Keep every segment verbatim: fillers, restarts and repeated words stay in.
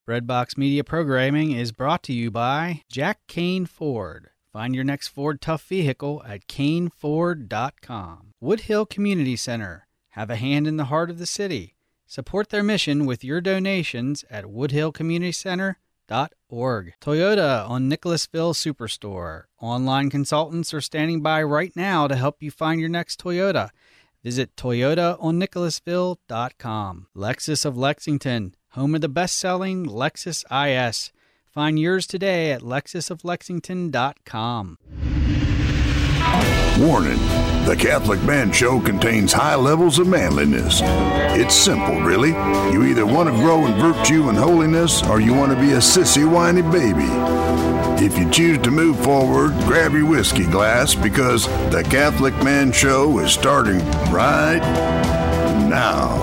Breadbox Media programming is brought to you by Jack Kane Ford. Find your next Ford Tough vehicle at Kane Ford dot com. Woodhill Community Center. Have a hand in the heart of the city. Support their mission with your donations at woodhill community center dot org. Toyota on Nicholasville Superstore. Online consultants are standing by right now to help you find your next Toyota. Visit toyota on nicholasville dot com. Lexus of Lexington, home of the best-selling Lexus I S. Find yours today at lexus of lexington dot com. Warning, the Catholic Man Show contains high levels of manliness. It's simple, really. You either want to grow in virtue and holiness, or you want to be a sissy, whiny baby. If you choose to move forward, grab your whiskey glass, because the Catholic Man Show is starting right now.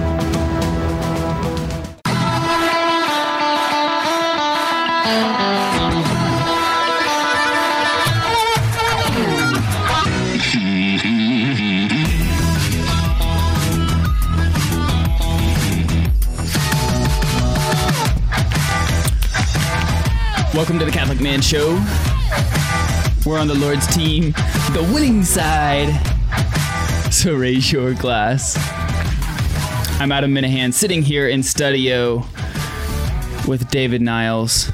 Welcome to the Catholic Man Show. We're on the Lord's team, the winning side. So raise your glass. I'm Adam Minahan, sitting here in studio with David Niles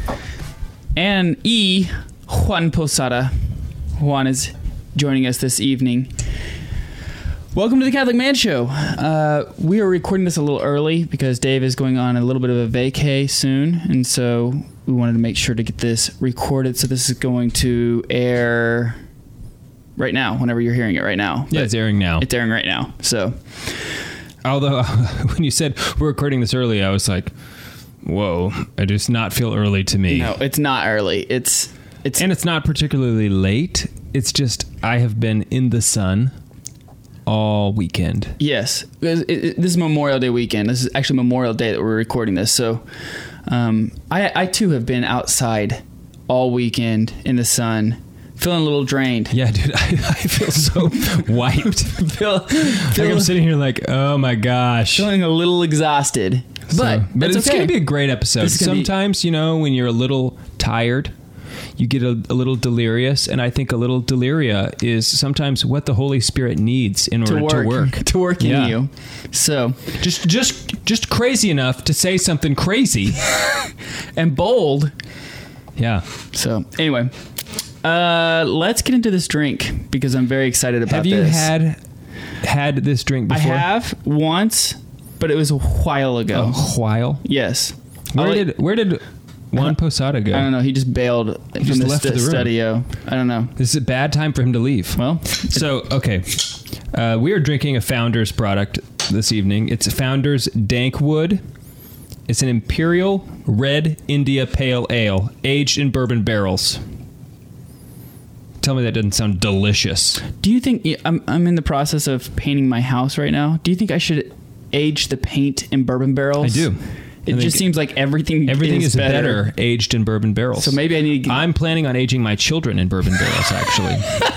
and E. Juan Posada. Juan is joining us this evening. Welcome to the Catholic Man Show. Uh, we are recording this a little early because Dave is going on a little bit of a vacay soon, and so we wanted to make sure to get this recorded. So this is going to air right now, whenever you're hearing it right now. Yeah, but it's airing now. It's airing right now. So, although when you said we're recording this early, I was like, "Whoa!" It does not feel early to me. No, it's not early. It's it's and it's not particularly late. It's just I have been in the sun all weekend. Yes, it, it, this is Memorial Day weekend. This is actually Memorial Day that we're recording this. So, um, I I too have been outside all weekend in the sun, feeling a little drained. Yeah, dude, I, I feel so wiped. feel, feel, like I'm sitting here like, oh my gosh, feeling a little exhausted. But so, but it's okay. gonna be a great episode. Sometimes be, you know, when you're a little tired, you get a, a little delirious, and I think a little deliria is sometimes what the Holy Spirit needs in order to work, to work, to work in yeah. you. So just, just, just crazy enough to say something crazy and bold. Yeah. So anyway, uh, let's get into this drink because I'm very excited about this. Have you this. had had this drink before? I have once, but it was a while ago. A while? Yes. Where I'll did let, where did Juan Posada go? I don't know. He just bailed he from just the, left st- the room. studio. I don't know. This is a bad time for him to leave. Well, so okay, uh, we are drinking a Founders product this evening. It's a Founders Dankwood. It's an Imperial Red India Pale Ale aged in bourbon barrels. Tell me that doesn't sound delicious. Do you think I'm I'm in the process of painting my house right now? Do you think I should age the paint in bourbon barrels? I do. It I just seems like everything everything is, is better. better aged in bourbon barrels. So maybe I need to get... I'm planning on aging my children in bourbon barrels, actually.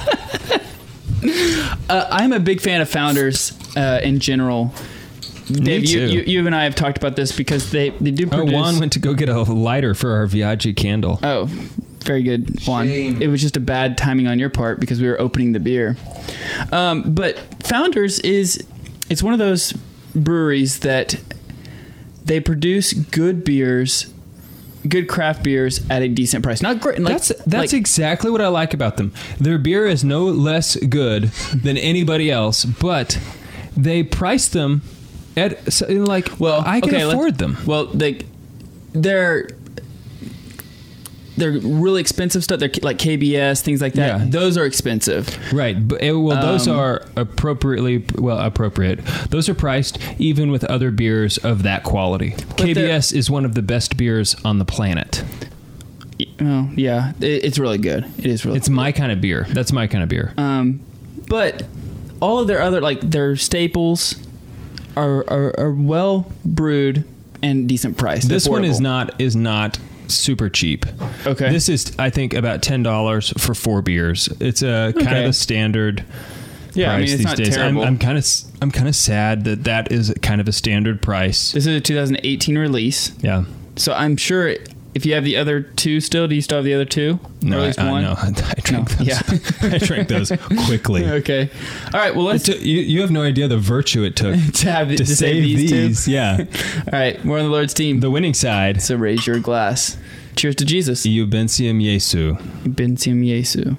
uh, I'm a big fan of Founders uh, in general. Dave, you, you, you and I have talked about this because they, they do produce... Oh, Juan went to go get a lighter for our Viaggi candle. Oh, very good, Juan. Shame. It was just a bad timing on your part because we were opening the beer. Um, but Founders is... It's one of those breweries that... They produce good beers, good craft beers at a decent price. Not great. Like, that's that's like, exactly what I like about them. Their beer is no less good than anybody else, but they price them at like well, I can okay, afford them. Well, they they're they're really expensive stuff. They're like K B S, things like that. Yeah. Those are expensive. Right. But well, those um, are appropriately, well, appropriate. Those are priced even with other beers of that quality. K B S is one of the best beers on the planet. Oh, yeah. It, it's really good. It is really It's good. my kind of beer. That's my kind of beer. Um, but all of their other, like, their staples are, are, are well brewed and decent price. This one is not is not... super cheap. Okay. This is, I think, about ten dollars for four beers. It's a kind okay. of a standard yeah, price I mean, it's these not days. terrible. I'm, I'm kind of I'm kind of sad that that is kind of a standard price. This is a two thousand eighteen release. Yeah. So I'm sure if you have the other two still, do you still have the other two? No, or at least I, uh, one? no, I drank No. those. Yeah. I drank those quickly. Okay. All right. Well, It let's took- you, you have no idea the virtue it took to have to, to save these, these. two. Yeah. All right. We're on the Lord's team. The winning side. So raise your glass. Cheers to Jesus. Eubensium Jesu. Bensium Jesu.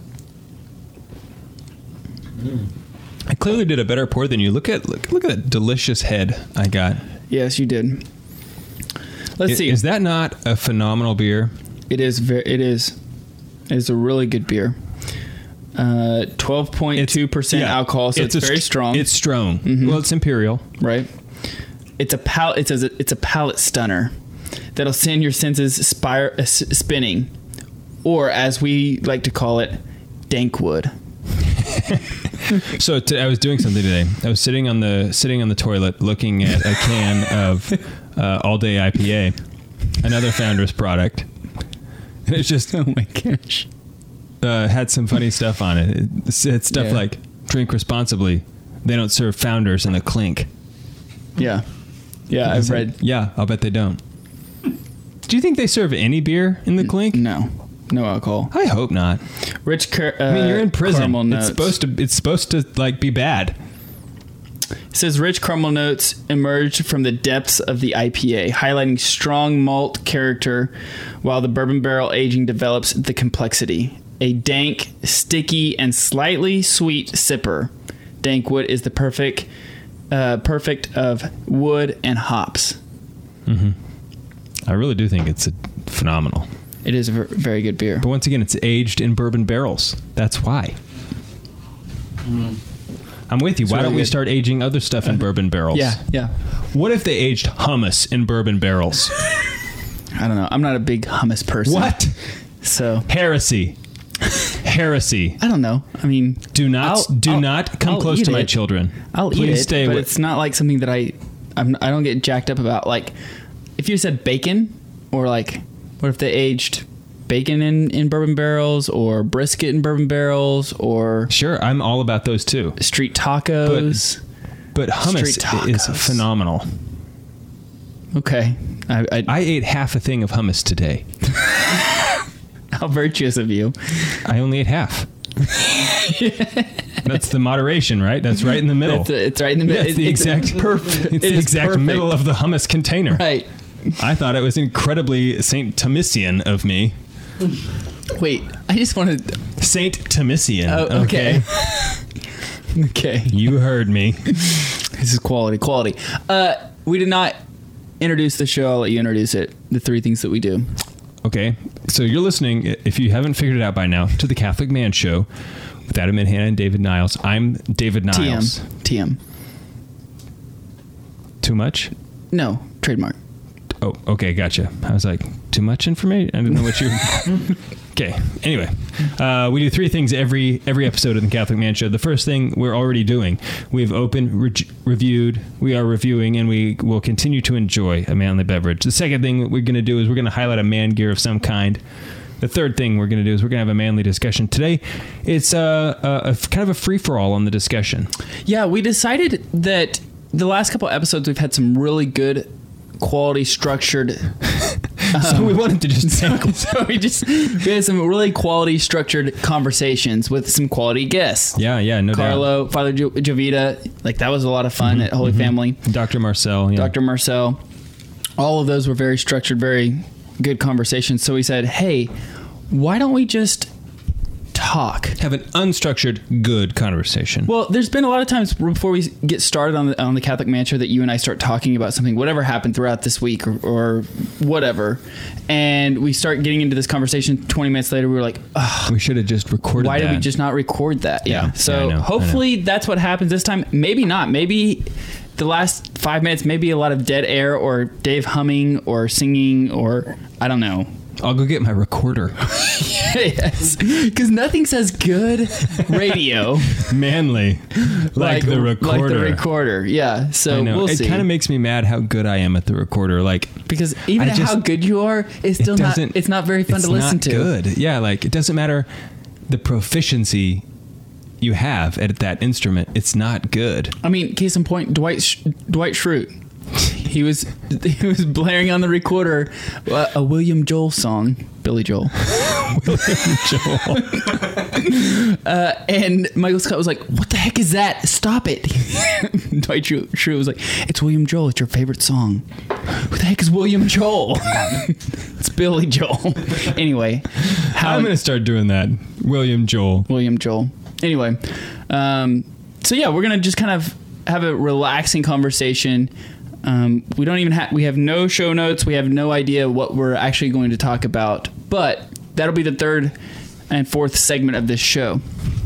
I clearly did a better pour than you. Look at look, look at that delicious head I got. Yes, you did. Let's I- see. Is that not a phenomenal beer? It is very. It is. It is a really good beer. Uh, twelve point two percent yeah, alcohol, so it's, a very str- strong. It's strong. Mhm. Well, it's imperial. right. It's a pal. It's a it's a palate stunner that'll send your senses spire, uh, s- spinning, or as we like to call it, dankwood. So t- I was doing something today. I was sitting on the sitting on the toilet, looking at a can of uh, All Day I P A, another Founders product. And it's just Oh my gosh. uh, had some funny stuff on it. It said stuff Yeah. like "Drink responsibly. They don't serve Founders in the clink." Yeah. Yeah, I've read. Yeah, I'll bet they don't. Do you think they serve any beer in the clink? No, no alcohol. I hope not. Rich. Car- uh, I mean, you're in prison. Caramel It's notes. supposed to. It's supposed to like be bad. It says rich caramel notes emerged from the depths of the I P A, highlighting strong malt character, while the bourbon barrel aging develops the complexity. A dank, sticky, and slightly sweet sipper. Dankwood is the perfect, uh, perfect of wood and hops. I really do think it's a phenomenal. It is a ver- very good beer. But once again, it's aged in bourbon barrels. That's why. I'm with you. It's Why really don't we good. start aging other stuff in bourbon barrels? Yeah, yeah. What if they aged hummus in bourbon barrels? I don't know. I'm not a big hummus person. What? So Heresy. Heresy. I don't know. I mean, Do not I'll- do I'll- not come I'll close eat to my it. children. I'll Please eat it, stay but with it's not like something that I, I'm, I don't get jacked up about. Like, if you said bacon, or like, what if they aged bacon in, in bourbon barrels, or brisket in bourbon barrels, or Sure, I'm all about those too. street tacos? But hummus Street tacos. is phenomenal. Okay, I, I, I ate half a thing of hummus today. how virtuous of you. I only ate half. That's the moderation, right? That's right in the middle. It's, it's right in the middle. That's the exact perfect. It's the exact middle of the hummus container. Right. I thought it was incredibly Saint Thomisian of me. Wait, I just wanted. Saint Thomisian. Oh, okay. Okay. You heard me. This is quality, quality. Uh, we did not introduce the show. I'll let you introduce it. The three things that we do. Okay. So you're listening, if you haven't figured it out by now, to the Catholic Man Show with Adam Minhana and David Niles. I'm David T M. Niles. T M. Too much? No, trademark. Oh, okay, gotcha. I was like, too much information? I didn't know what you... Okay, anyway. Uh, we do three things every every episode of the Catholic Man Show. The first thing we're already doing. We've opened, re- reviewed, we are reviewing, and we will continue to enjoy a manly beverage. The second thing that we're going to do is we're going to highlight a man gear of some kind. The third thing we're going to do is we're going to have a manly discussion. Today, it's uh, a, a kind of a free-for-all on the discussion. Yeah, we decided that the last couple episodes we've had some really good quality structured. So we wanted to just... so we just we had some really quality structured conversations with some quality guests. yeah, yeah, no Carlo, Father jo- Jovita, like that was a lot of fun at Holy Family. doubt. Doctor Marcel. Yeah. Doctor Marcel, all of those were very structured, very good conversations. So we said, hey, why don't we just talk? Have an unstructured, good conversation. Well, there's been a lot of times before we get started on the, on the Catholic Man Show that you and I start talking about something, whatever happened throughout this week or, or whatever, and we start getting into this conversation. twenty minutes later, we were like, ugh, we should have just recorded why that. did we just not record that? Yeah, Yeah. So yeah, I know, I hopefully that's what happens this time. Maybe not. Maybe the last five minutes, maybe a lot of dead air or Dave humming or singing or I don't know. I'll go get my recorder. Yes, because nothing says good radio Manly. Like, the recorder. Like the recorder, yeah. I So know. we'll it see. kind of makes me mad how good I am at the recorder. Like, Because even I at just- how good you are, it's still it not. doesn't- It's not very fun it's to listen not to. good. Yeah, like, it doesn't matter the proficiency you have at that instrument. It's not good. I mean, case in point, Dwight Sch- Dwight Schrute. He was he was blaring on the recorder uh, a William Joel song, Billy Joel. William Joel. uh, and Michael Scott was like, "What the heck is that? Stop it!" Dwight Schrute was like, "It's William Joel. It's your favorite song." Who the heck is William Joel? It's Billy Joel. Anyway, how I'm gonna start doing that. William Joel. William Joel. Anyway, um, so yeah, we're gonna just kind of have a relaxing conversation. Um, we don't even have, we have no show notes. We have no idea what we're actually going to talk about, but that'll be the third and fourth segment of this show.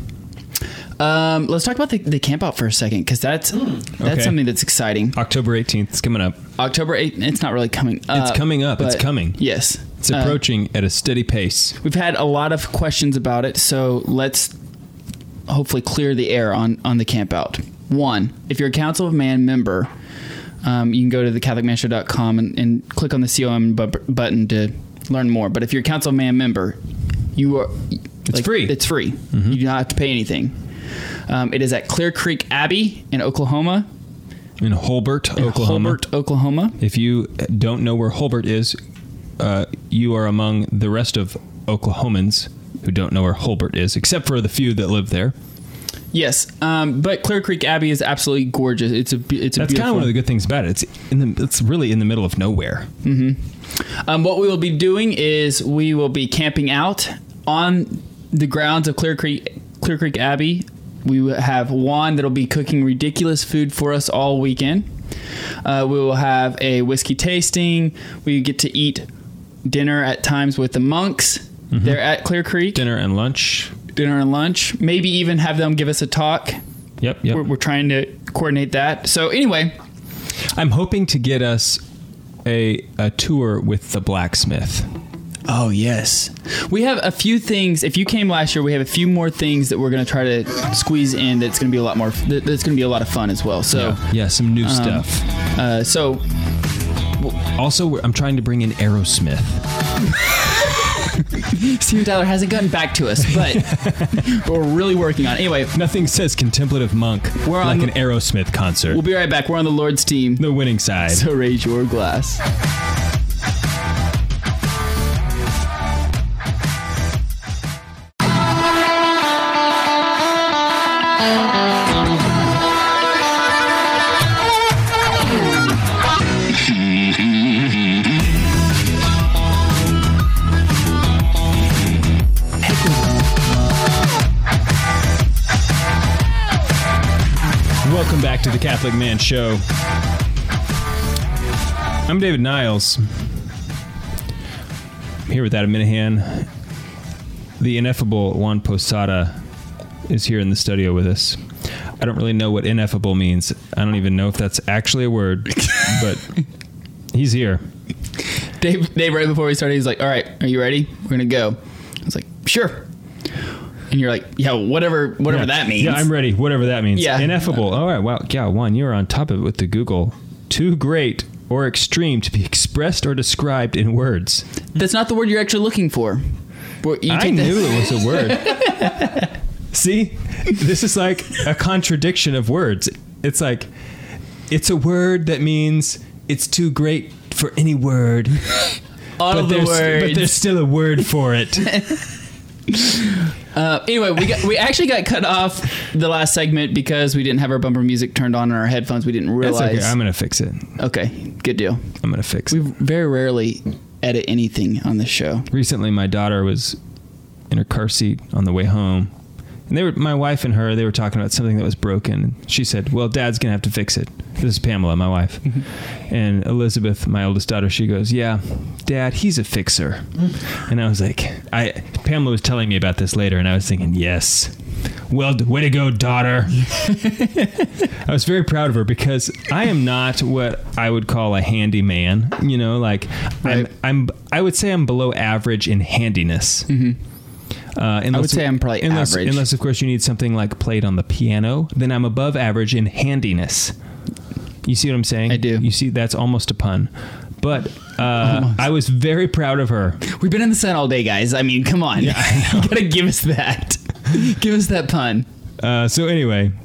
Um, let's talk about the, the camp out for a second, because that's that's Okay. something that's exciting. October eighteenth is coming up. October eighth, it's not really coming up. It's coming up. It's but coming. Yes. It's Uh, approaching at a steady pace. we've had a lot of questions about it, so let's hopefully clear the air on, on the camp out. One, if you're a Council of Man member, um, you can go to the catholic man show dot com and, and click on the C O M bu- button to learn more. But if you're a Council of Man member, you are It's free. It's free. You do not have to pay anything. Um, it is at Clear Creek Abbey in Oklahoma. In Holbert, in Oklahoma. Holbert, Oklahoma. If you don't know where Holbert is, uh, you are among the rest of Oklahomans who don't know where Holbert is, except for the few that live there. Yes, um, but Clear Creek Abbey is absolutely gorgeous. It's a be- it's a That's kind beautiful. of one of the good things about it. It's in the, it's really in the middle of nowhere. Um, what we will be doing is we will be camping out on the grounds of Clear Creek Clear Creek Abbey. We will have Juan that'll be cooking ridiculous food for us all weekend. Uh, we will have a whiskey tasting. We get to eat dinner at times with the monks. They're at Clear Creek. Dinner and lunch. Dinner and lunch. Maybe even have them give us a talk. Yep, yep. We're, we're trying to coordinate that. So anyway, I'm hoping to get us a a tour with the blacksmith. oh yes, we have a few things. If you came last year, we have a few more things that we're going to try to squeeze in. That's going to be a lot more. that- That's going to be a lot of fun as well. So, Yeah, some new stuff. uh, so Also, we're- I'm trying to bring in Aerosmith. Steven Tyler hasn't gotten back to us, but we're really working on it. Anyway, Nothing says contemplative monk We're like on an Aerosmith concert. we'll be right back. We're on the Lord's team. the winning side. So raise your glass. Welcome back to the Catholic Man Show. I'm David Niles. I'm here with Adam Minahan. The ineffable Juan Posada is here in the studio with us. I don't really know what ineffable means. I don't even know if that's actually a word, but he's here. Dave, Dave, right before we started, he's like, "All right, are you ready? We're gonna go." I was like, "Sure." And you're like, "Yeah, whatever, whatever Yeah. that means." Yeah, I'm ready. Whatever that means. Yeah. Ineffable. All right. Wow. Yeah, Juan, you're on top of it with the Google. Too great or extreme to be expressed or described in words. That's not the word you're actually looking for. Well, you I take the- knew it was a word. See, this is like a contradiction of words. It's like, it's a word that means it's too great for any word. all but of the there's, words. But there's still a word for it. Uh, anyway, we got, we actually got cut off the last segment because we didn't have our bumper music turned on in our headphones. We didn't That's realize. okay. I'm going to fix it. Okay, good deal. I'm going to fix We it. very rarely edit anything on this show. Recently, my daughter was in her car seat on the way home. And they were, my wife and her, they were talking about something that was broken. She said, well, Dad's going to have to fix it. This is Pamela, my wife. And Elizabeth, my oldest daughter, she goes, yeah, Dad, he's a fixer. And I was like, I Pamela was telling me about this later, and I was thinking, yes. Well, way to go, daughter. I was very proud of her because I am not what I would call a handy man. You know, like Right. I'm, I'm, I would say I'm below average in handiness. Uh, unless, I would say I'm probably unless, average. Unless, of course, you need something like played on the piano, then I'm above average in handiness. You see what I'm saying? I do. You see, that's almost a pun. But uh, I was very proud of her. We've been in the sun all day, guys. I mean, come on. Yeah, I know. You gotta give us that. Give us that pun. Uh, so anyway,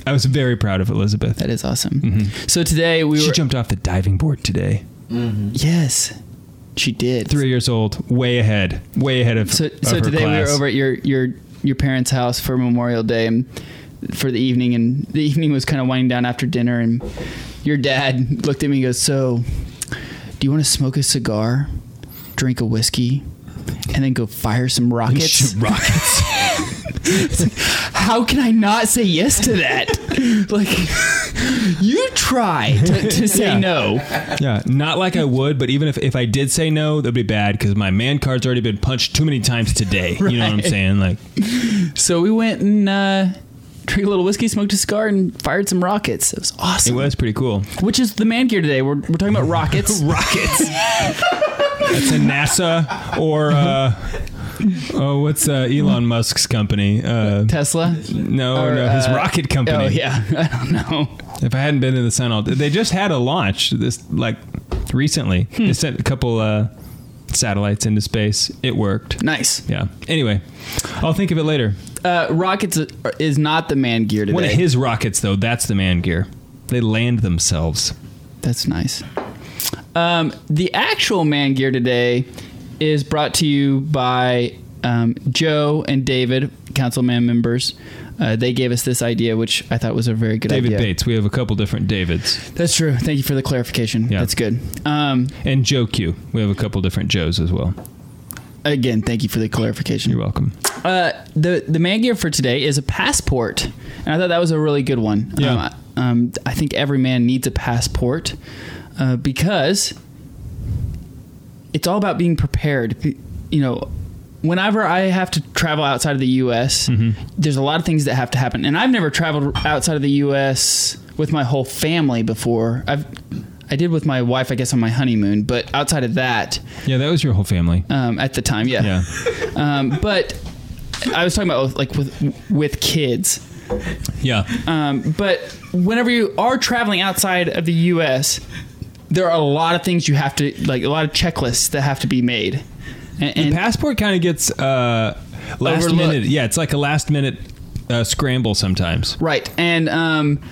I was very proud of Elizabeth. That is awesome. Mm-hmm. So today we she were... jumped off the diving board today. Mm-hmm. Yes, she did. Three years old, way ahead, way ahead of. So, of so her today class. we were over at your your your parents' house for Memorial Day and for the evening, and the evening was kind of winding down after dinner, and your dad looked at me and goes, "So, do you want to smoke a cigar, drink a whiskey, and then go fire some rockets?" Shoot rockets. Like, how can I not say yes to that? Like, you try to, to say Yeah. no. Yeah, not like I would, but even if, if I did say no, that'd be bad because my man card's already been punched too many times today. You know what I'm Right. saying? Like, So we went and uh, drank a little whiskey, smoked a cigar, and fired some rockets. It was awesome. it was pretty cool. Which is the man gear today. We're, we're talking about rockets. Rockets. That's a NASA or uh, oh, what's uh, Elon Musk's company? Uh, Tesla? no, Or, no, his uh, rocket company. Oh, yeah. I don't know. If I hadn't been in the sun all day, they just had a launch this like recently. Hmm. They sent a couple uh, satellites into space. It worked. Nice. Yeah. Anyway, I'll think of it later. Uh, rockets is not the man gear today. One of his rockets, though, that's the man gear. They land themselves. That's nice. Um, the actual man gear today is brought to you by um, Joe and David, councilman members. Uh, they gave us this idea, which I thought was a very good David idea. Bates. We have a couple different Davids. That's true. Thank you for the clarification. Yeah. That's good. Um, And Joe Q. We have a couple different Joes as well. again, thank you for the clarification. You're welcome. Uh, the the man gear for today is a passport, and I thought that was a really good one. Yeah. Um, um, I think every man needs a passport uh, because it's all about being prepared. You know, whenever I have to travel outside of the U S, Mm-hmm. there's a lot of things that have to happen, and I've never traveled outside of the U S with my whole family before. I've I did with my wife, I guess, on my honeymoon, but outside of that, Yeah, that was your whole family. um, at the time, yeah. Yeah. Um, but I was talking about like with with kids. Yeah. Um, but whenever you are traveling outside of the U S, there are a lot of things you have to like, a lot of checklists that have to be made. And, The and passport kind of gets uh, last Overlooked. minute. Yeah, it's like a last minute uh, scramble sometimes. right, and um,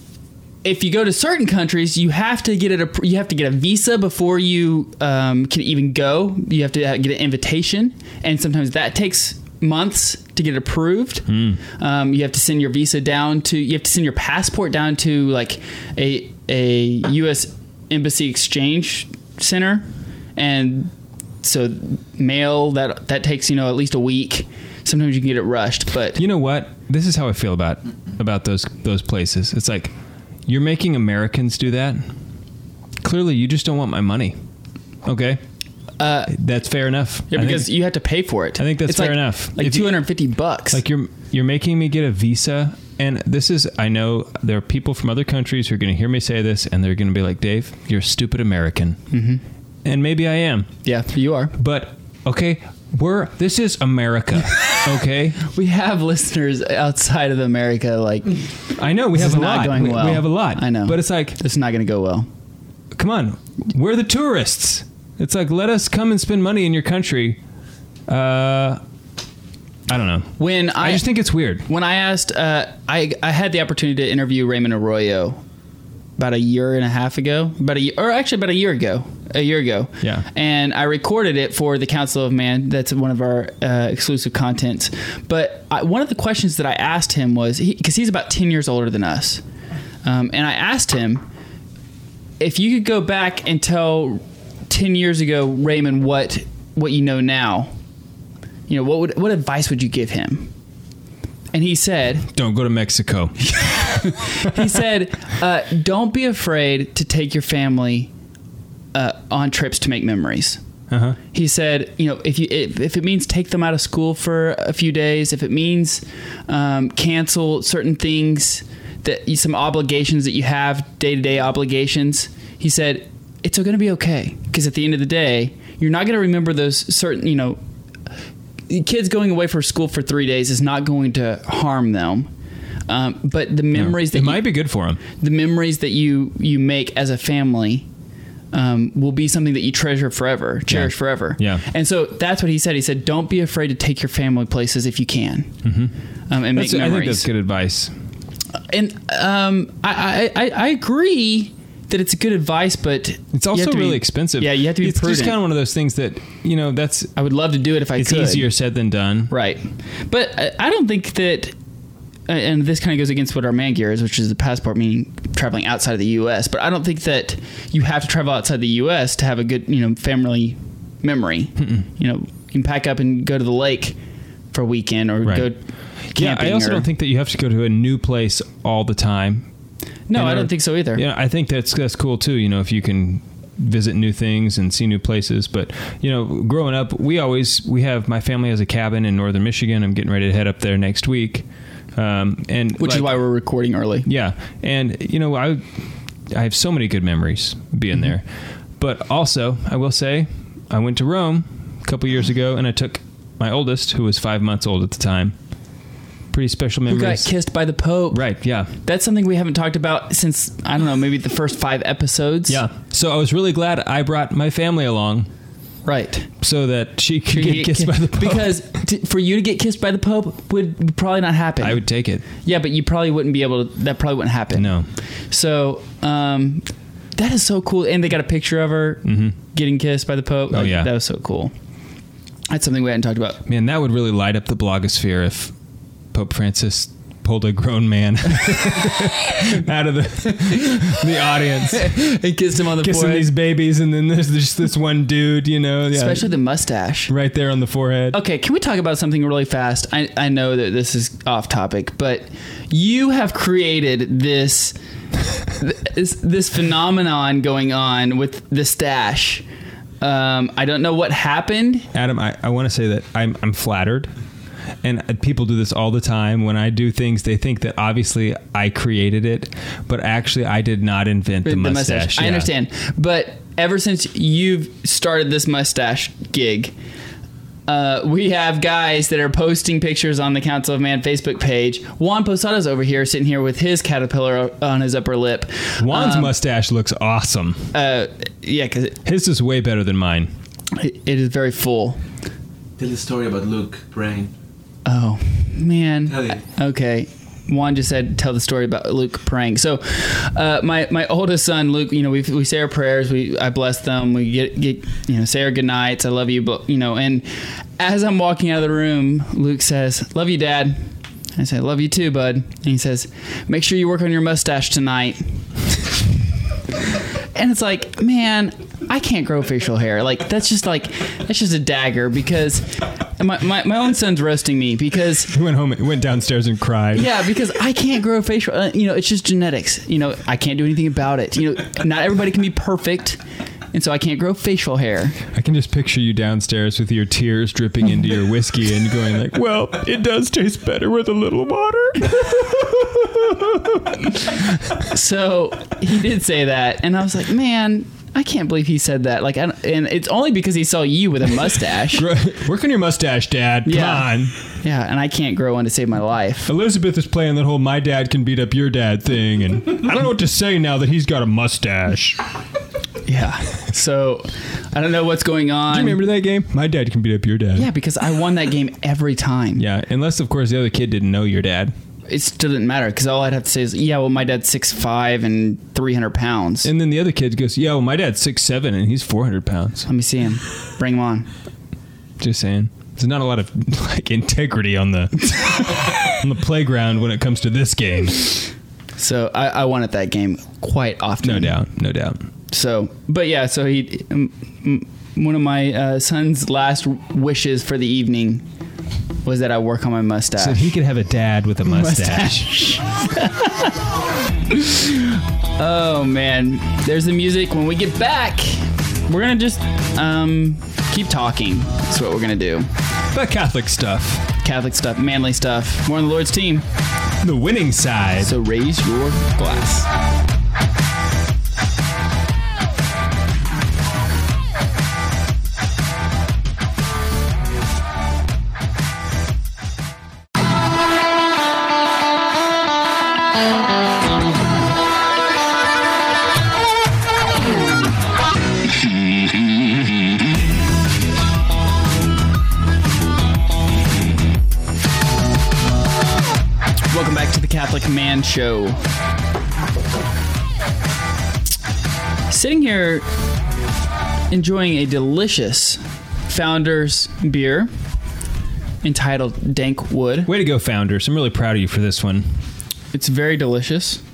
if you go to certain countries, you have to get it. A, you have to get a visa before you um, can even go. You have to get an invitation, and sometimes that takes months to get approved. Um, you have to send your visa down to. You have to send your passport down to like a a U S embassy exchange center, and so mail that that takes you know at least a week. Sometimes you can get it rushed, but You know what? This is how I feel about about those those places. It's like you're making Americans do that. Clearly, you just don't want my money. Okay, uh, that's fair enough. yeah, I because think, you have to pay for it. I think that's It's fair like, enough. Like If you- two hundred fifty bucks. like you're you're making me get a visa, and this is I know there are people from other countries who are going to hear me say this, and they're going to be like, Dave, you're a stupid American, mm-hmm. and maybe I am, yeah, you are. but okay, we're this is America. Okay, We have listeners outside of America. Like, I know we This have is a not lot. going we, well. we have a lot. I know. but it's like, this is not going to go well. come on, we're the tourists. It's like, let us come and spend money in your country. Uh, I don't know. When I, I just think it's weird. when I asked, uh, I I had the opportunity to interview Raymond Arroyo about a year and a half ago, about a year, or actually about a year ago, a year ago. Yeah. And I recorded it for the Council of Man. That's one of our uh, exclusive contents. But I, one of the questions that I asked him was, because he, he's about ten years older than us, um, and I asked him if you could go back and tell ten years ago Raymond what what you know now. You know, what would what advice would you give him? And he said, Don't go to Mexico. he said, uh, don't be afraid to take your family uh, on trips to make memories. Uh-huh. He said, you know, if you if, if it means take them out of school for a few days, if it means um, cancel certain things, that you, some obligations that you have, day to day obligations, he said, it's going to be okay, because at the end of the day, you're not going to remember those certain, you know, kids going away for school for three days is not going to harm them. Um, but the memories it that you, might be good for him. the memories that you you make as a family um, will be something that you treasure forever, cherish Yeah. forever. Yeah. And so that's what he said. He said, "Don't be afraid to take your family places if you can, mm-hmm. um, and That's, make I memories." think that's good advice. and um, I, I, I agree that it's good advice, but it's also really be, expensive. Yeah, you have to be It's prudent. just kind of one of those things that, you know, that's... I would love to do it if I it's could. It's easier said than done. Right. But I, I don't think that... And this kind of goes against what our man gear is, which is the passport, meaning traveling outside of the U S. But I don't think that you have to travel outside the U S to have a good, you know, family memory. Mm-mm. You know, you can pack up and go to the lake for a weekend or right. go camping. Yeah, I also or, don't think that you have to go to a new place all the time. No, and I or, don't think so either. Yeah, I think that's that's cool too. You know, if you can visit new things and see new places. But you know, growing up, we always we have my family has a cabin in northern Michigan. I'm getting ready to head up there next week. Um, and which like, is why we're recording early. Yeah, and you know, I I have so many good memories being mm-hmm. there. But also, I will say, I went to Rome a couple years ago, and I took my oldest, who was five months old at the time. Pretty special memories. Who got kissed by the Pope. Right, yeah. That's something we haven't talked about since, I don't know, maybe the first five episodes. Yeah. So I was really glad I brought my family along. Right. So that she could get, get kissed by the Pope. Because to, for you to get kissed by the Pope would probably not happen. I would take it. Yeah, but you probably wouldn't be able to, that probably wouldn't happen. No. So, um, that is so cool. And they got a picture of her mm-hmm. getting kissed by the Pope. Oh, like, yeah. That was so cool. That's something we hadn't talked about. Man, that would really light up the blogosphere if Pope Francis pulled a grown man out of the the audience and kissed him on the kissing forehead. These babies, and then there's just this one dude, you know, yeah, especially the mustache right there on the forehead. Okay, can we talk about something really fast? I, I know that this is off topic, but you have created this this, this phenomenon going on with the stash. Um, I don't know what happened. Adam, I, I want to say that I'm I'm flattered. And people do this all the time. When I do things, they think that obviously I created it, but actually I did not invent the, the mustache. mustache. Yeah. I understand. But ever since you've started this mustache gig, uh, we have guys that are posting pictures on the Council of Man Facebook page. Juan Posadas over here sitting here with his caterpillar on his upper lip. Juan's um, mustache looks awesome. Uh, yeah, because his is way better than mine. It, it is very full. Tell the story about Luke praying. Oh, man. Tell it. Okay. Juan just said, tell the story about Luke praying. So, uh, my, my oldest son, Luke, you know, we we say our prayers. We I bless them. We get, get you know, say our good nights. I love you, but, you know, and as I'm walking out of the room, Luke says, love you, Dad. I say, love you too, bud. And he says, make sure you work on your mustache tonight. And it's like, man, I can't grow facial hair. Like, that's just like, that's just a dagger because my, my, my own son's roasting me because... He went home, went downstairs and cried. Yeah, because I can't grow facial... Uh, you know, it's just genetics. You know, I can't do anything about it. You know, not everybody can be perfect, and so I can't grow facial hair. I can just picture you downstairs with your tears dripping into your whiskey and going like, well, it does taste better with a little water. So he did say that, and I was like, man... I can't believe he said that. Like, I don't, and it's only because he saw you with a mustache. Work on your mustache, Dad. Come yeah. on. Yeah, and I can't grow one to save my life. Elizabeth is playing that whole "my dad can beat up your dad" thing, and I don't know what to say now that he's got a mustache. Yeah. So I don't know what's going on. Do you remember that game? My dad can beat up your dad. Yeah, because I won that game every time. Yeah, unless of course the other kid didn't know your dad. It still didn't matter because all I'd have to say is, yeah, well, my dad's six five and three hundred pounds. And then the other kid goes, yeah, well, my dad's six seven and he's four hundred pounds. Let me see him. Bring him on. Just saying. There's not a lot of like integrity on the on the playground when it comes to this game. So I, I won at that game quite often. No doubt. No doubt. So, but yeah, so he, um, one of my uh, son's last wishes for the evening was that I work on my mustache. So he could have a dad with a mustache. Oh, man. There's the music. When we get back, we're going to just um, keep talking. That's what we're going to do. About Catholic stuff. Catholic stuff, manly stuff. We're on the Lord's team. The winning side. So raise your glass. Catholic Man Show. Sitting here enjoying a delicious Founders beer entitled Dank Wood. Way to go, Founders. I'm really proud of you for this one. It's very delicious.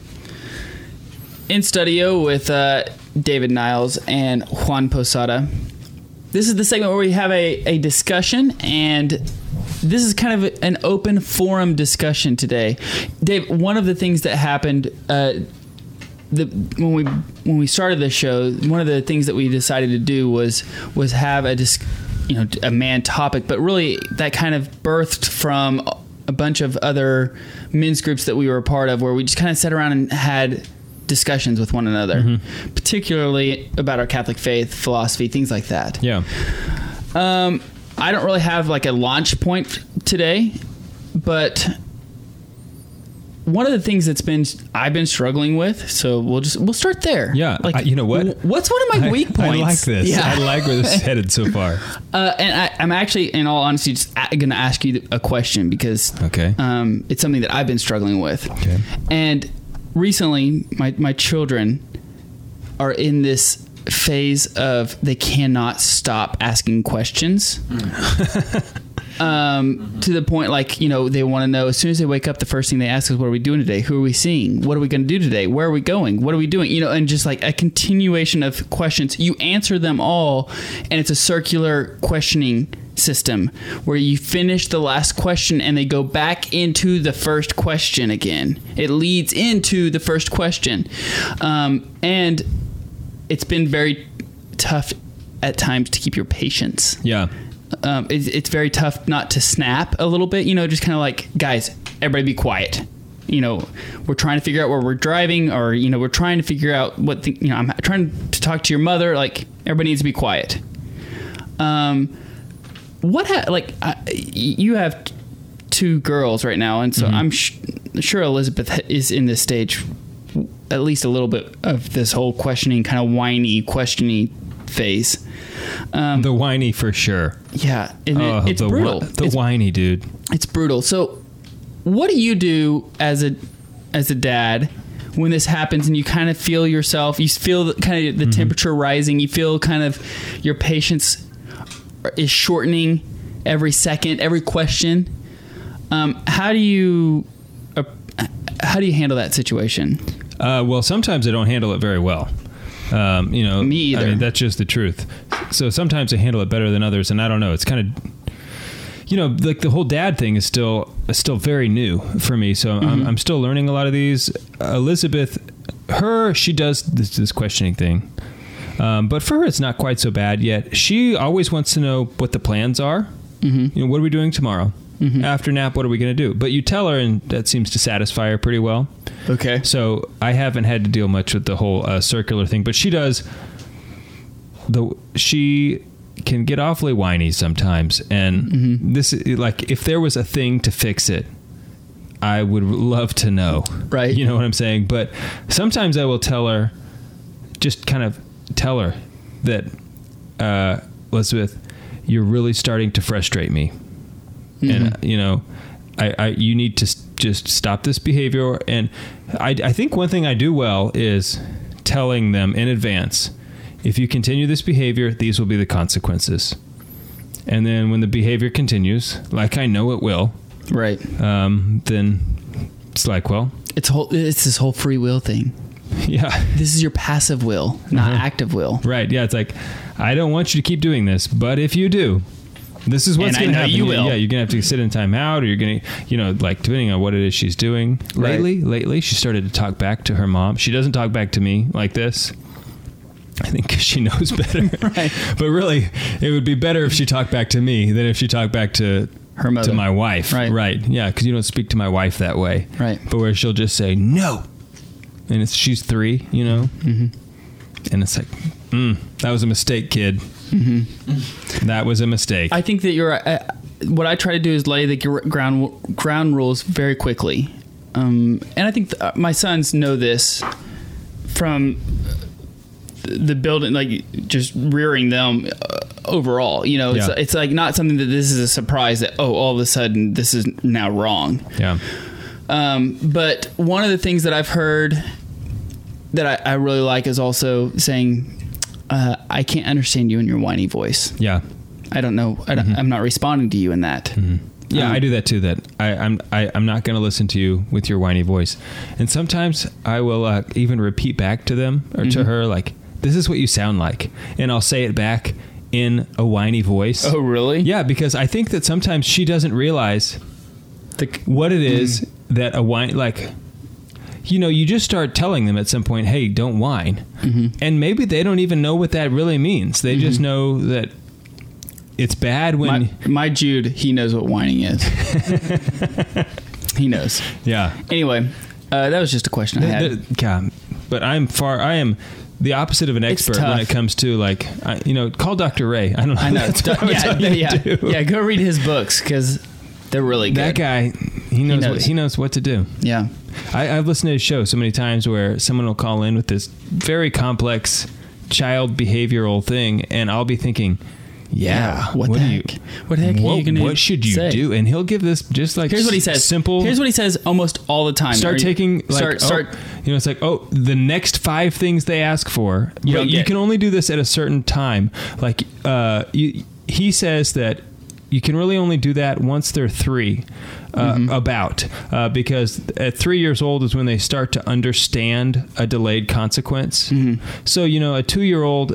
In studio with uh, David Niles and Juan Posada. This is the segment where we have a, a discussion, and this is kind of an open forum discussion today. Dave, one of the things that happened uh, the, when we when we started this show, one of the things that we decided to do was was have a dis, you know a man topic, but really that kind of birthed from a bunch of other men's groups that we were a part of, where we just kind of sat around and had discussions with one another, mm-hmm. particularly about our Catholic faith, philosophy, things like that. Yeah. Um, I don't really have like a launch point today, but one of the things that's been I've been struggling with, so we'll just we'll start there. Yeah. Like, I, you know what? What's one of my I, weak points? I like this. Yeah. I like where this is headed so far. Uh, and I, I'm actually, in all honesty, just going to ask you a question because okay. um, it's something that I've been struggling with. Okay. And recently, my, my children are in this phase of they cannot stop asking questions. Mm. um, mm-hmm. To the point, like, you know, they want to know as soon as they wake up, the first thing they ask is, what are we doing today? Who are we seeing? What are we going to do today? Where are we going? What are we doing? You know, and just like a continuation of questions. You answer them all, and it's a circular questioning system where you finish the last question and they go back into the first question again. It leads into the first question. Um, and it's been very tough at times to keep your patience. Yeah. Um, it's, it's very tough not to snap a little bit, you know, just kind of like, guys, everybody be quiet. You know, we're trying to figure out where we're driving, or, you know, we're trying to figure out what, the, you know, I'm trying to talk to your mother. Like, everybody needs to be quiet. Um, what, ha- like, uh, you have t- two girls right now, and so mm-hmm. I'm sh- sure Elizabeth is in this stage, at least a little bit of this whole questioning, kind of whiny, questioning phase. Um, the whiny for sure. Yeah. And oh, it, it's the, brutal. The it's, whiny dude. It's brutal. So what do you do as a, as a dad when this happens and you kind of feel yourself, you feel the, kind of the mm-hmm. temperature rising, you feel kind of your patience is shortening every second, every question. Um, how do you, uh, how do you handle that situation? Uh, well, sometimes I don't handle it very well. Um, you know, me either. I mean, that's just the truth. So sometimes I handle it better than others, and I don't know. It's kind of, you know, like the whole dad thing is still is still very new for me. So mm-hmm. I'm, I'm still learning a lot of these. Elizabeth, her, she does this, this questioning thing, um, but for her, it's not quite so bad yet. She always wants to know what the plans are. Mm-hmm. You know, what are we doing tomorrow? Mm-hmm. After nap, what are we going to do? But you tell her, and that seems to satisfy her pretty well. Okay. So I haven't had to deal much with the whole uh, circular thing, but she does. The she can get awfully whiny sometimes, and mm-hmm. this like if there was a thing to fix it, I would love to know. Right. You know what I'm saying? But sometimes I will tell her, just kind of tell her that, uh, Elizabeth, you're really starting to frustrate me. Mm-hmm. And, uh, you know, I, I, you need to s- just stop this behavior. And I, I think one thing I do well is telling them in advance, if you continue this behavior, these will be the consequences. And then when the behavior continues, like I know it will, right? Um, then it's like, well, it's whole, it's this whole free will thing. Yeah. This is your passive will, not uh-huh. active will. Right. Yeah. It's like, I don't want you to keep doing this, but if you do, this is what's going to happen. You will. Yeah, you're going to have to sit in time out, or you're going to, you know, like depending on what it is she's doing. Right. Lately, lately, she started to talk back to her mom. She doesn't talk back to me like this. I think 'cause she knows better. Right. But really, it would be better if she talked back to me than if she talked back to her mother, to my wife. Right. Right. Yeah, because you don't speak to my wife that way. Right. But where she'll just say no, and it's she's three, you know, mm-hmm. and it's like, mm, that was a mistake, kid. Mm-hmm. That was a mistake. I think that you're. Uh, what I try to do is lay the ground ground rules very quickly, um, and I think th- my sons know this from the building, like just rearing them uh, overall. You know, it's yeah. it's like not something that this is a surprise that oh, all of a sudden this is now wrong. Yeah. Um, but one of the things that I've heard that I, I really like is also saying, uh, I can't understand you in your whiny voice. Yeah. I don't know. I don't, Mm-hmm. I'm not responding to you in that. Mm-hmm. Yeah, Um, I do that too. That I, I'm I, I'm not going to listen to you with your whiny voice, and sometimes I will uh, even repeat back to them or Mm-hmm. to her like, "This is what you sound like," and I'll say it back in a whiny voice. Oh, really? Yeah, because I think that sometimes she doesn't realize The, what it is Mm-hmm. that a whine like. You know, you just start telling them at some point, "Hey, don't whine," Mm-hmm. and maybe they don't even know what that really means. They just know that it's bad when. my, my Jude, he knows what whining is. He knows. Yeah. Anyway, uh, that was just a question I had. The- the- God, but I'm far. I am the opposite of an It's expert when tough. it comes to like, I, you know, call Doctor Ray. I don't know. I know. That's what I would yeah, tell you to yeah, do. yeah. Go read his books because they're really good. That guy, he knows, knows. What, he knows what to do. Yeah. I, I've listened to his show so many times where someone will call in with this very complex child behavioral thing, and I'll be thinking, yeah, What, the do heck? you? What the heck are What, you gonna what should you say? do? And he'll give this just like Here's what he says. Simple. Here's what he says almost all the time. Are Start you- taking like start oh, start. you know, it's like, oh, the next five things they ask for, You but don't you get. can only do this at a certain time. Like uh you, he says that you can really only do that once they're three. Uh, Mm-hmm. about uh, because at three years old is when they start to understand a delayed consequence. Mm-hmm. So you know, a two-year-old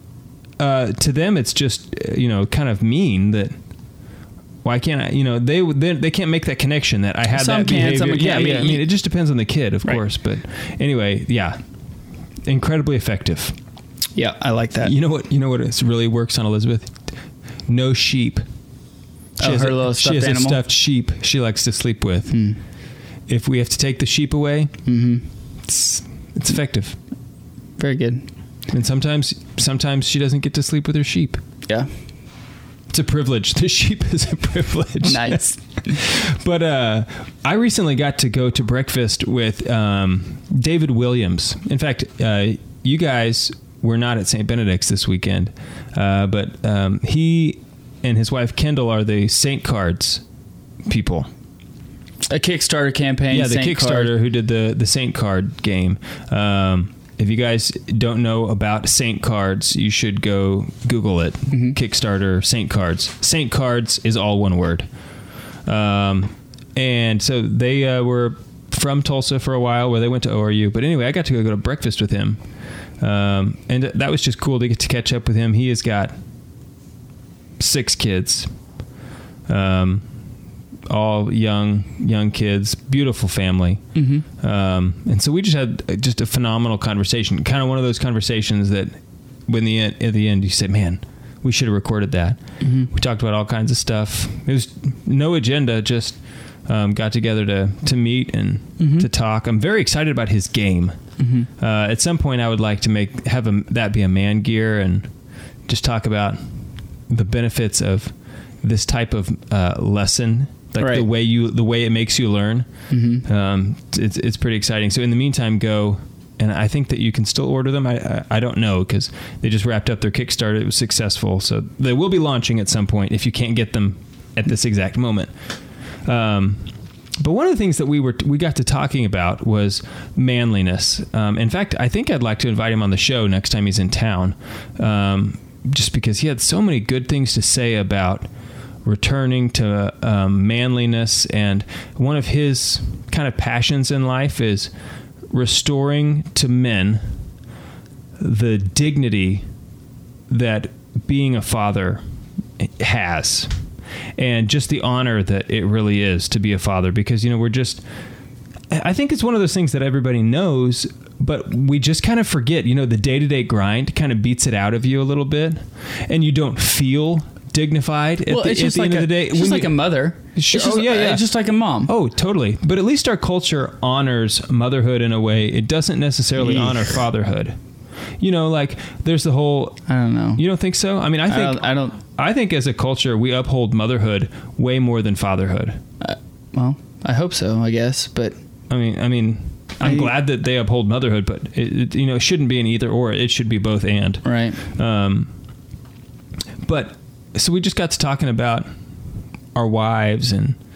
uh, to them it's just uh, you know kind of mean that. Why can't I? You know, they they, they can't make that connection that I had Some that can, behavior. some can't. Yeah, I mean, yeah. I mean, you- it just depends on the kid, of Right. course. But anyway, yeah, incredibly effective. Yeah, I like that. You know what? You know what? It really works on Elizabeth. No sheep. She Oh, has her a, little she stuffed has animal? a stuffed sheep she likes to sleep with. Hmm. If we have to take the sheep away, Mm-hmm. it's it's effective. Very good. And sometimes sometimes she doesn't get to sleep with her sheep. Yeah. It's a privilege. The sheep is a privilege. Nice. But uh, I recently got to go to breakfast with um, David Williams. In fact, uh, you guys were not at Saint Benedict's this weekend, uh, but um, he and his wife Kendall are the Saint Cards people. A Kickstarter campaign. Yeah, the Saint Kickstarter Card. who did the the Saint Card game. Um, if you guys don't know about Saint Cards, you should go Google it. Mm-hmm. Kickstarter Saint Cards. Saint Cards is all one word. Um, and so they uh, were from Tulsa for a while, where they went to O R U. But anyway, I got to go, go to breakfast with him, um, and that was just cool to get to catch up with him. He has got six kids. Um, all young young kids, beautiful family. Mm-hmm. Um, and so we just had just a phenomenal conversation, kind of one of those conversations that when the end, at the end you said, man, we should have recorded that. Mm-hmm. We talked about all kinds of stuff. It was no agenda, just um, got together to to meet and Mm-hmm. to talk. I'm very excited about his game. Mm-hmm. Uh, at some point I would like to make have a, that be a man gear and just talk about the benefits of this type of uh, lesson, like Right. the way you the way it makes you learn. Mm-hmm. Um, it's it's pretty exciting. So in the meantime, go, and I think that you can still order them. I I, I don't know because they just wrapped up their Kickstarter. It was successful, so they will be launching at some point if you can't get them at this exact moment. Um, but one of the things that we were we got to talking about was manliness. Um, in fact, I think I'd like to invite him on the show next time he's in town, um, just because he had so many good things to say about returning to um, manliness, and one of his kind of passions in life is restoring to men the dignity that being a father has, and just the honor that it really is to be a father. Because, you know, we're just, I think it's one of those things that everybody knows, but we just kind of forget. You know, the day-to-day grind kind of beats it out of you a little bit, and you don't feel dignified at Well, the, it's at just the like end a, of the day. it's just When like you- a mother. Sure. It's just, Oh, yeah, yeah. It's just like a mom. Oh, totally. But at least our culture honors motherhood in a way. It doesn't necessarily Eesh. honor fatherhood. You know, like there's the whole. I don't know. You don't think so? I mean, I I think don't. I don't I think as a culture we uphold motherhood way more than fatherhood. uh, well, I hope so. I guess, but I mean, I mean, I'm I- glad that they uphold motherhood, but it, it, you know, it shouldn't be an either or. It should be both and. right. Um, but so we just got to talking about our wives and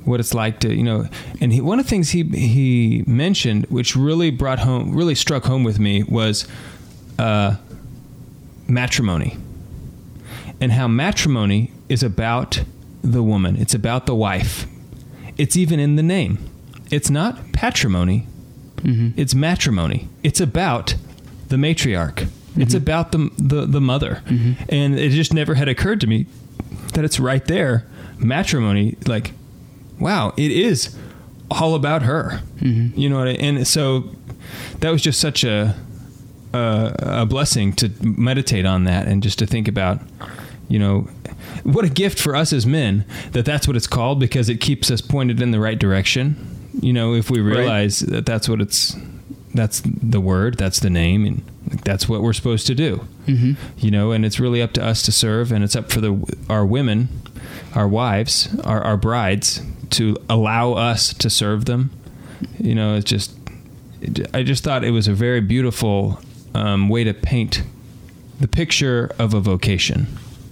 what it's like to, you know, and he, one of the things he he mentioned, which really brought home, really struck home with me, was uh, matrimony, and how matrimony is about the woman. It's about the wife. It's even in the name. It's not patrimony. Mm-hmm. It's matrimony. It's about the matriarch. Mm-hmm. It's about the the, the mother. Mm-hmm. And it just never had occurred to me that it's right there. Matrimony, like, wow, it is all about her. Mm-hmm. You know what I, and so that was just such a, a a blessing to meditate on that and just to think about, you know, what a gift for us as men that that's what it's called, because it keeps us pointed in the right direction. You know, if we realize right. that that's what it's, that's the word, that's the name, and that's what we're supposed to do. Mm-hmm. You know, and it's really up to us to serve, and it's up for the our women, our wives, our, our brides to allow us to serve them. You know, it's just, I just thought it was a very beautiful um, way to paint the picture of a vocation.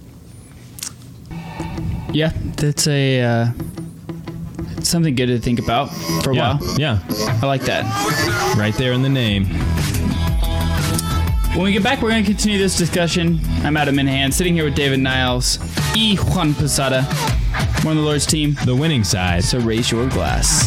Yeah, that's a uh, something good to think about for a yeah, while. Yeah, I like that. Right there in the name. When we get back, we're going to continue this discussion. I'm Adam Minahan, sitting here with David Niles, E. Juan Posada. We're on the Lord's team. The winning side. So raise your glass.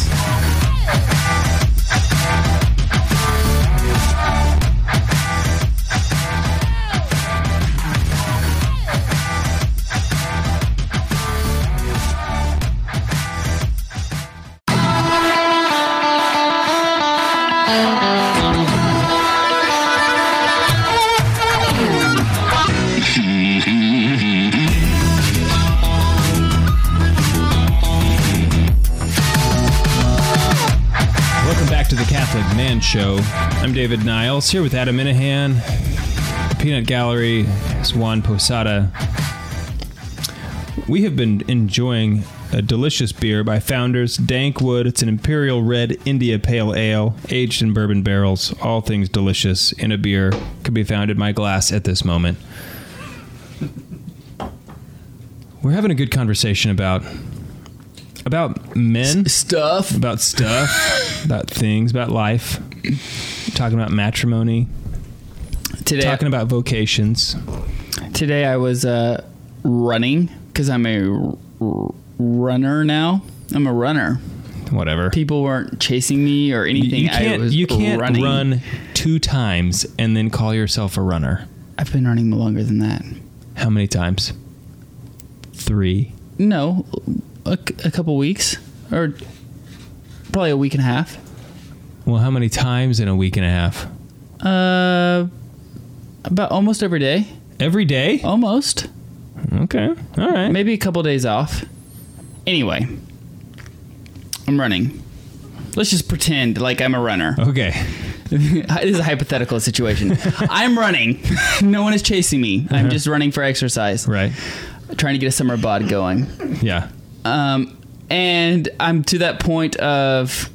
Show. I'm David Niles, here with Adam Minahan. The Peanut Gallery is Juan Posada. We have been enjoying a delicious beer by Founders, Dankwood. It's an Imperial Red India Pale Ale, aged in bourbon barrels. All things delicious in a beer could be found in my glass at this moment. We're having a good conversation about about men, S- stuff, about stuff, about things, about life. Talking about matrimony. Today, talking about vocations. Today I was uh, running because I'm a r- runner now. I'm a runner. Whatever. People weren't chasing me or anything. You can't, I was you can't running. run two times and then call yourself a runner. I've been running longer than that. How many times? Three? No, a, a couple weeks, or probably a week and a half. Well, how many times in a week and a half? Uh, about almost every day. Every day? Almost. Okay. All right. Maybe a couple days off. Anyway, I'm running. Let's just pretend like I'm a runner. Okay. This is a hypothetical situation. I'm running. No one is chasing me. I'm uh-huh. just running for exercise. Right. Trying to get a summer bod going. Yeah. Um, and I'm to that point of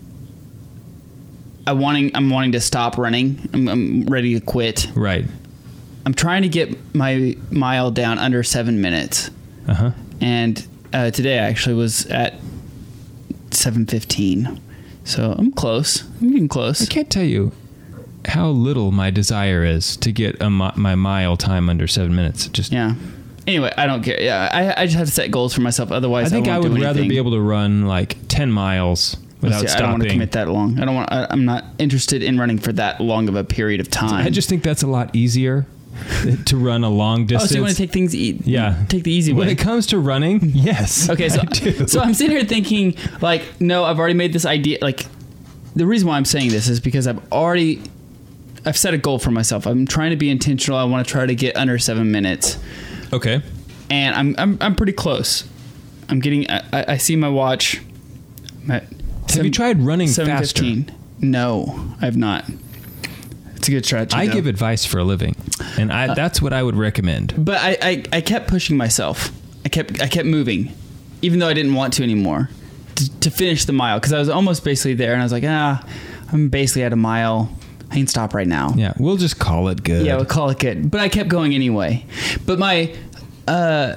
I wanting. I'm wanting to stop running. I'm, I'm ready to quit. Right. I'm trying to get my mile down under seven minutes. Uh huh. And uh, today I actually was at seven fifteen. So I'm close. I'm getting close. I can't tell you how little my desire is to get a mi- my mile time under seven minutes. Just yeah. Anyway, I don't care. Yeah, I, I just have to set goals for myself. Otherwise, I think I, I, won't would do rather anything. be able to run like ten miles without See, stopping. I don't want to commit that long. I don't want. I, I'm not interested in running for that long of a period of time. I just think that's a lot easier to run a long distance. Oh, so you want to take things? E- yeah, take the easy way. When it comes to running, yes. Okay, so I do. so I'm sitting here thinking like, no, I've already made this idea. Like, the reason why I'm saying this is because I've already. I've set a goal for myself. I'm trying to be intentional. I want to try to get under seven minutes. Okay. And I'm I'm I'm pretty close. I'm getting. I, I see my watch. I'm at Have seven, you tried running seven faster? fifteen. No, I've not. It's a good strategy. I though. give advice for a living, and I, uh, that's what I would recommend. But I, I, I kept pushing myself. I kept I kept moving, even though I didn't want to anymore, to, to finish the mile because I was almost basically there, and I was like, ah, I'm basically at a mile. I can stop right now. Yeah, we'll just call it good. Yeah, we'll call it good. But I kept going anyway. But my uh,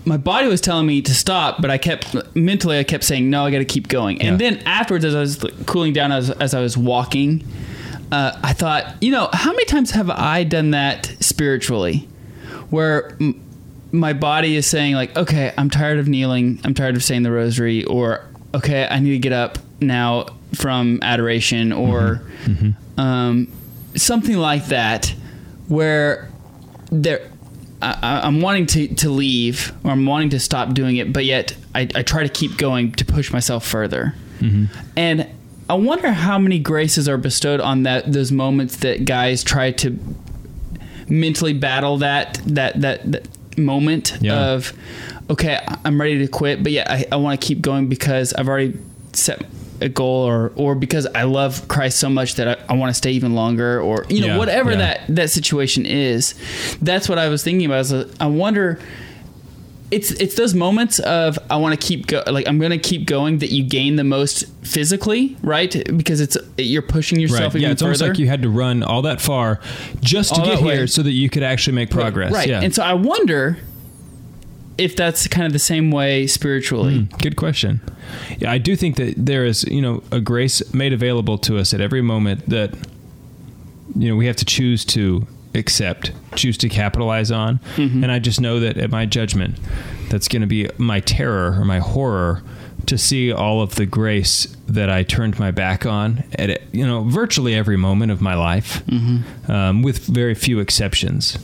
my body was telling me to stop, but I kept mentally I kept saying no, I got to keep going. And Yeah. then afterwards, as I was cooling down, as, as I was walking, uh, I thought, you know, how many times have I done that spiritually, where m- my body is saying like, okay, I'm tired of kneeling, I'm tired of saying the rosary, or okay, I need to get up now from adoration, or mm-hmm. um, something like that, where there. I, I'm wanting to, to leave, or I'm wanting to stop doing it, but yet I, I try to keep going to push myself further. Mm-hmm. And I wonder how many graces are bestowed on that those moments that guys try to mentally battle that that that, that moment Yeah. of, okay, I'm ready to quit, but yet I, I want to keep going because I've already set a goal, or or because I love Christ so much that I, I want to stay even longer, or you know Yeah, whatever yeah. that that situation is. That's what I was thinking about. Is I wonder, it's it's those moments of I want to keep go like I'm going to keep going that you gain the most physically, right? Because it's you're pushing yourself Right. even Yeah, it's further. almost like you had to run all that far just to All get that way. here so that you could actually make progress. right? Yeah. And so I wonder if that's kind of the same way spiritually. Mm, good question. Yeah, I do think that there is, you know, a grace made available to us at every moment that, you know, we have to choose to accept, choose to capitalize on. Mm-hmm. And I just know that at my judgment, that's going to be my terror or my horror to see all of the grace that I turned my back on at, you know, virtually every moment of my life, mm-hmm. um, with very few exceptions.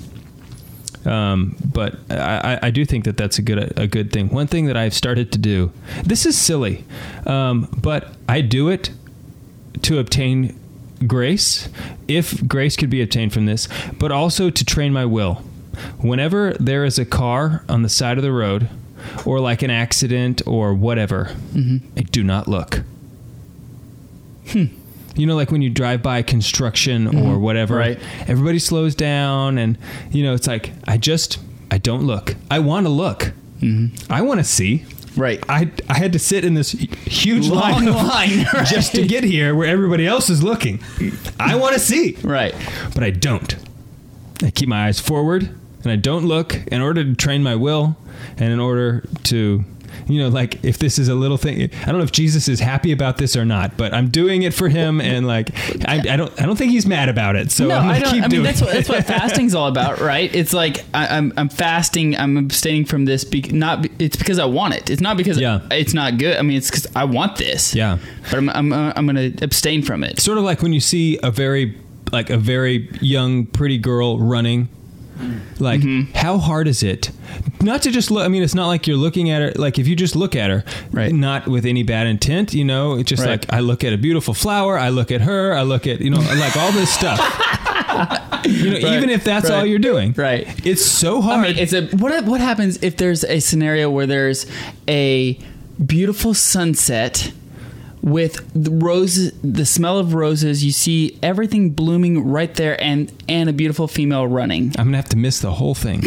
Um, but I, I do think that that's a good a good thing. One thing that I've started to do, this is silly, um, but I do it to obtain grace, if grace could be obtained from this, but also to train my will. Whenever there is a car on the side of the road, or like an accident or whatever, mm-hmm. I do not look. Hmm. You know, like when you drive by construction mm-hmm. or whatever, right. everybody slows down, and, you know, it's like, I just, I don't look. I want to look. Mm-hmm. I want to see. Right. I I had to sit in this huge Long line, of- line right. just to get here where everybody else is looking. I want to see. Right. But I don't. I keep my eyes forward, and I don't look in order to train my will, and in order to, you know, like, if this is a little thing, I don't know if Jesus is happy about this or not, but I'm doing it for him, and like, I, I don't, I don't think he's mad about it. So no, I'm gonna I don't. keep I mean, doing that's what it. that's what fasting's all about, right? It's like I, I'm I'm fasting. I'm abstaining from this. Be, not be, it's because I want it. It's not because Yeah. it's not good. I mean, it's because I want this. Yeah. But I'm I'm uh, I'm going to abstain from it. Sort of like when you see a very, like a very young, pretty girl running. Like, mm-hmm. how hard is it not to just look? I mean, it's not like you're looking at her. Like, if you just look at her, right. not with any bad intent, you know, it's just right. like, I look at a beautiful flower. I look at her. I look at, you know, like all this stuff, you know, right. even if that's right. all you're doing, right. It's so hard. I mean, it's a, what, what happens if there's a scenario where there's a beautiful sunset with the roses, the smell of roses, you see everything blooming right there, and and a beautiful female running. I'm gonna have to miss the whole thing.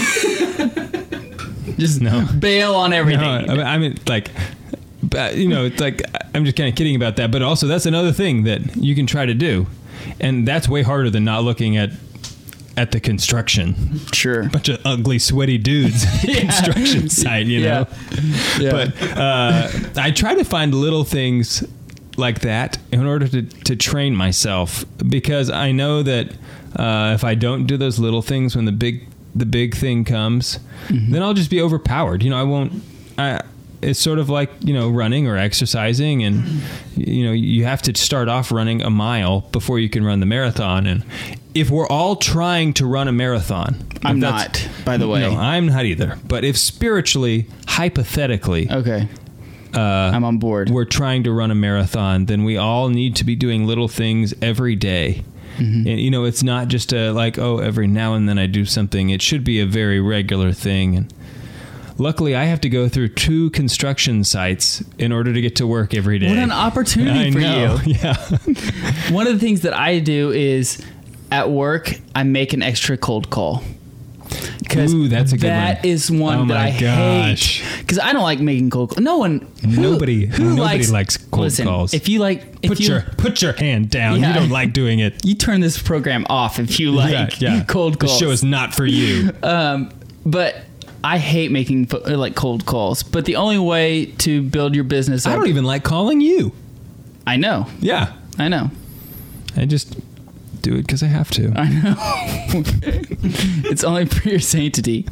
Just no bail on everything. No, I, mean, I mean, like, you know, it's like, I'm just kind of kidding about that, but also that's another thing that you can try to do, and that's way harder than not looking at at the construction. Sure. Bunch of ugly, sweaty dudes at the Yeah. construction site, you know? Yeah. Yeah. But uh, I try to find little things like that in order to, to train myself, because I know that uh, if I don't do those little things when the big the big thing comes, mm-hmm. then I'll just be overpowered. You know, I won't... I, it's sort of like, you know, running or exercising, and, you know, you have to start off running a mile before you can run the marathon. And if we're all trying to run a marathon... I'm not, by the way. No, I'm not either. But if spiritually, hypothetically... Okay. Uh, I'm on board. We're trying to run a marathon, then we all need to be doing little things every day. Mm-hmm. And, you know, it's not just a, like, oh, every now and then I do something. It should be a very regular thing. And luckily, I have to go through two construction sites in order to get to work every day. What an opportunity I for know. you. Yeah. One of the things that I do is at work, I make an extra cold call. Ooh, that's a good that one. is one oh that my I gosh. hate. Because I don't like making cold calls. No one. Who, Nobody. Who nobody likes, likes cold listen, calls. If you like, if put you, your put your hand down. Yeah. You don't like doing it. You turn this program off if you like yeah, yeah. cold calls. The show is not for you. Um, but I hate making fo- like cold calls, but the only way to build your business up, I don't even like calling you. I know. Yeah. I know. I just do it because I have to. I know. It's only for your sanctity.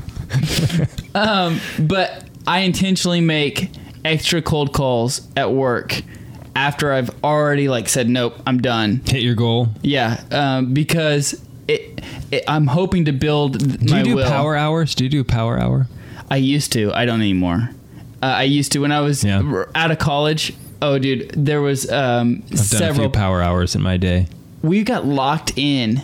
um, but I intentionally make extra cold calls at work after I've already like said, nope, I'm done. Hit your goal. Yeah, um, because it, it, I'm hoping to build Do my you do will. power hours? Do you do power hour? I used to. I don't anymore. Uh, I used to when I was Yeah. r- out of college. Oh, dude, there was um, I've done several. a few power hours in my day. We got locked in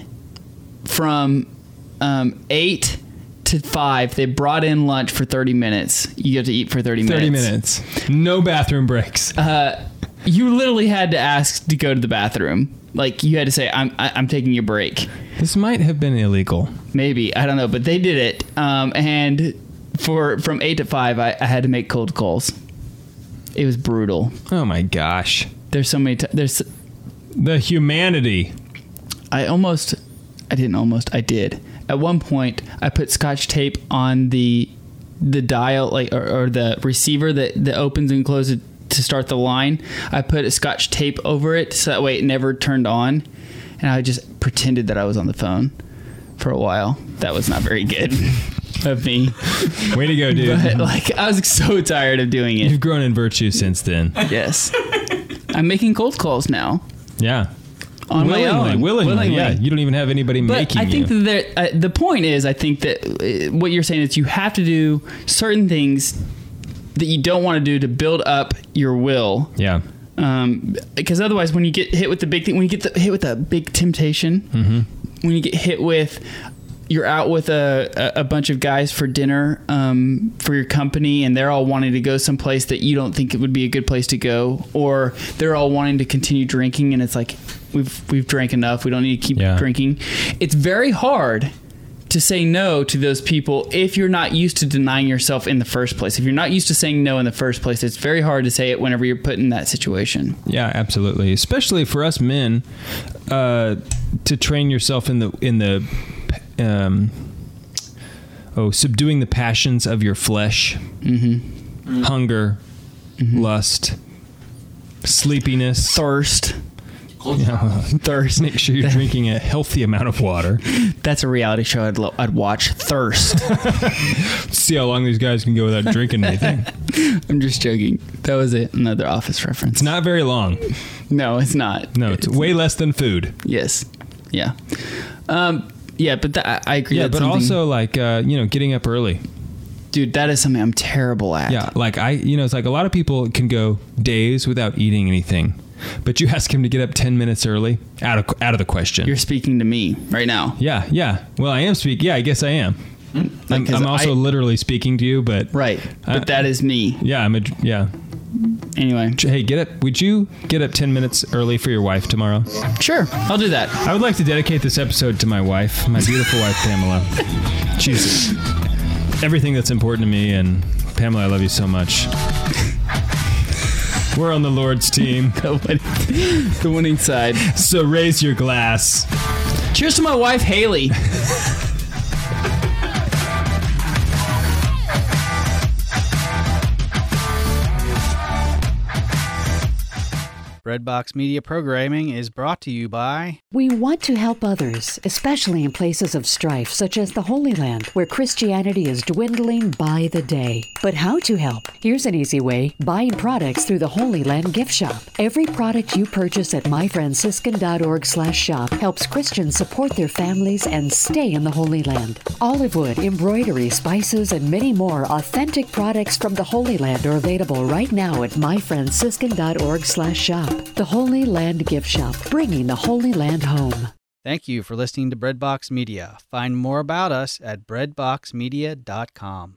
from um, eight to five. They brought in lunch for thirty minutes. You get to eat for thirty minutes. thirty minutes. No bathroom breaks. Uh, you literally had to ask to go to the bathroom. Like you had to say, "I'm I- I'm taking a break." This might have been illegal. Maybe, I don't know, but they did it. Um, and for from eight to five, I, I had to make cold calls. It was brutal. Oh my gosh. There's so many. T- there's. The humanity. I almost. I didn't almost. I did. At one point, I put Scotch tape on the the dial, like or, or the receiver that that opens and closes to start the line. I put a Scotch tape over it so that way it never turned on, and I just pretended that I was on the phone for a while. That was not very good of me. Way to go, dude. But like, I was so tired of doing it. You've grown in virtue since then. Yes, I'm making cold calls now. Yeah. On willingly, my own. willingly, Willingly. yeah. You don't even have anybody But making I think you. that there, uh, the point is, I think that uh, what you're saying is you have to do certain things that you don't want to do to build up your will. Yeah. Um, because otherwise, when you get hit with the big thing, when you get the, hit with a big temptation, Mm-hmm. when you get hit with, you're out with a, a, a bunch of guys for dinner um, for your company, and they're all wanting to go someplace that you don't think it would be a good place to go, or they're all wanting to continue drinking, and it's like we've we've drank enough, we don't need to keep Yeah. drinking. It's very hard to say no to those people if you're not used to denying yourself in the first place. If you're not used to saying no in the first place, it's very hard to say it whenever you're put in that situation. Yeah, absolutely. Especially for us men, uh, to train yourself in the in the um, oh, subduing the passions of your flesh, Mm-hmm. hunger, lust, sleepiness. Thirst. Cold Yeah. Thirst. Make sure you're drinking a healthy amount of water. That's a reality show I'd, lo- I'd watch. Thirst. See how long these guys can go without drinking anything. I'm just joking. That was it. Another Office reference. It's not very long. No, it's not. No, it's, way less than food. Yes. Yeah. Um, yeah, but that, I I agree. Yeah, that's but something- also like uh, you know, getting up early. dude, that is something I'm terrible at. Yeah, like I, you know, it's like a lot of people can go days without eating anything, but you ask him to get up ten minutes early, out of out of the question. You're speaking to me right now. yeah, yeah. Well, I am speaking. Yeah, I guess I am. I'm, Like, 'cause I'm also I- literally speaking to you, but Right. But Uh, that is me. yeah, I'm a yeah. Anyway. Hey, get up. Would you get up ten minutes early for your wife tomorrow? Sure. I'll do that. I would like to dedicate this episode to my wife, my beautiful wife, Pamela. She's everything that's important to me, and Pamela, I love you so much. We're on the Lord's team, The winning, the winning side. so raise your glass. Cheers to my wife, Haley. Breadbox Media Programming is brought to you by We want to help others, especially in places of strife such as the Holy Land, where Christianity is dwindling by the day. But how to help? Here's an easy way. Buying products through the Holy Land gift shop. Every product you purchase at my franciscan dot org slash shop helps Christians support their families and stay in the Holy Land. Olive wood, embroidery, spices, and many more authentic products from the Holy Land are available right now at my franciscan dot org slash shop. The Holy Land Gift Shop, bringing the Holy Land home. Thank you for listening to Breadbox Media. Find more about us at breadbox media dot com.